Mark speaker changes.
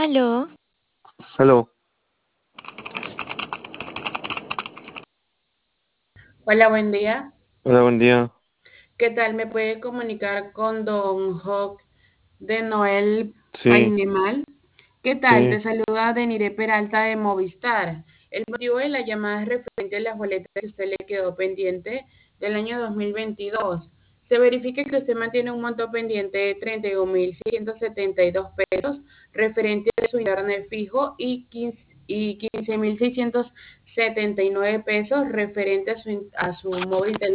Speaker 1: Aló,
Speaker 2: Aló,
Speaker 3: Hola, buen día.
Speaker 2: hola, buen día.
Speaker 3: ¿Qué tal? ¿Me puede comunicar con Don Hawk de Noel
Speaker 2: Sí,
Speaker 3: Painemal? ¿Qué tal?
Speaker 2: sí,
Speaker 3: Te saluda Denire Peralta de Movistar. El motivo de la llamada es referente a las boletas que usted le quedó pendiente del año 2022. Se verifica que usted mantiene un monto pendiente de 31.672 pesos referente a su internet fijo y 15.679 pesos referente a su móvil